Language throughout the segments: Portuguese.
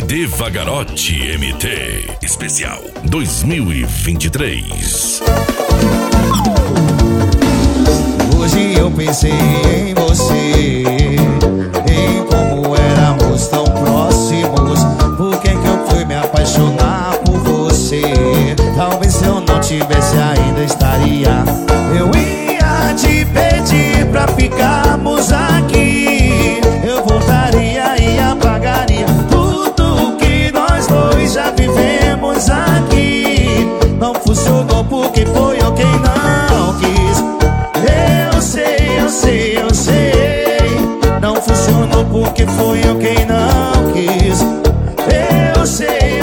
Devagarote MT Especial 2023. Hoje eu pensei em você, em como éramos tão próximos. Por que eu fui me apaixonar por você? Talvez se eu não tivesse ainda estaria. Eu ia te pedir pra ficarmos aqui. Eu voltaria e apagaria tudo que nós dois já vivemos aqui. Não funcionou porque foi eu quem não quis. Eu sei. Não funcionou porque foi eu quem não quis. Eu sei.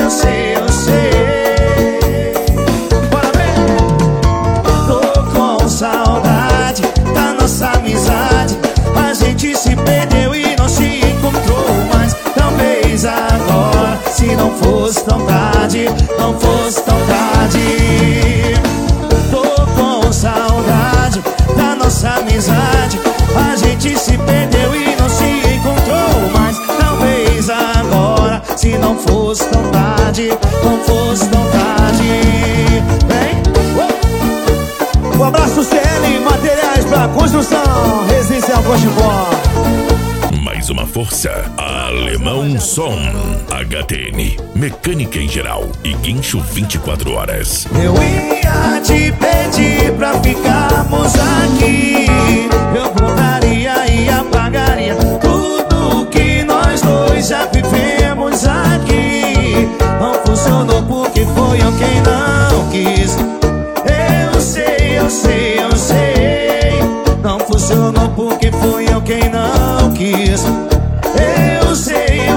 Bora ver. Tô com saudade da nossa amizade. A gente se perdeu e não se encontrou mais. Talvez agora, se não fosse tão tarde, não fosse tão tarde. Tô com saudade da nossa amizade. A gente se perdeu e não se encontrou mais. Talvez agora, se não fosse tão tarde, não fosse tão tarde. Vem! Um abraço CL Materiais pra Construção Residencial Cochipó. Mais uma força, Alemão Som, HTN, mecânica em geral e guincho 24 horas. Eu ia te pedir pra ficarmos aqui. Eu voltaria e apagaria tudo que nós dois já vivemos aqui. Não funcionou porque foi eu quem não quis. Eu sei. Não funcionou porque foi eu quem não quis. Eu sei.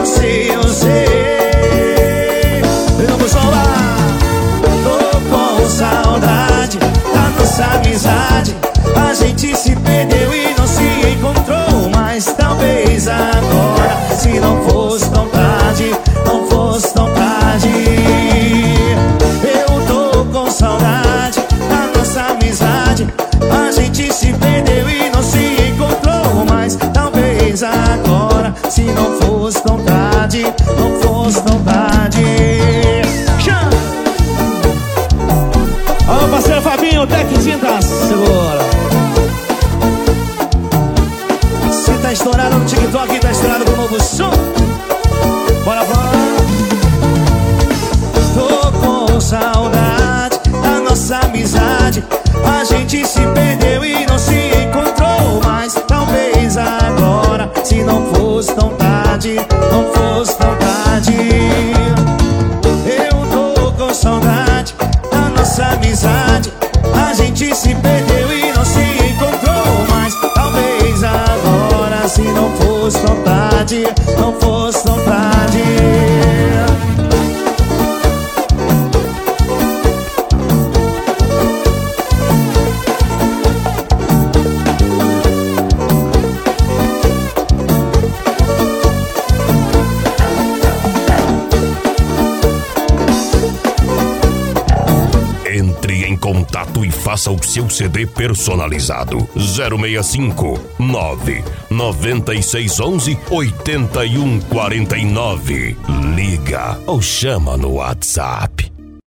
Vamos falar. Tô com saudade da nossa amizade. A gente se perdeu e não se encontrou mais. Talvez agora, se não fosse tão tarde, não fosse tão tarde. Eu tô com saudade da nossa amizade. A gente se perdeu e não se encontrou mais. Talvez agora, se não fosse tão tarde, não fosse tão tarde. Alô, parceiro Fabinho, Tec Tintas, segura. Se tá estourado no TikTok, tá estourado com o novo som. Bora. Tô com saudade da nossa amizade. A gente se perdeu e não se encontrou mais. Talvez agora, se não fosse tão tarde, não fosse tão tarde. Eu tô com saudade da nossa amizade. A gente se perdeu e não se encontrou mais. Talvez agora, se não fosse tão tarde, não fosse tão tarde. Entre em contato e faça o seu CD personalizado. 065 99611 8149. Liga ou chama no WhatsApp.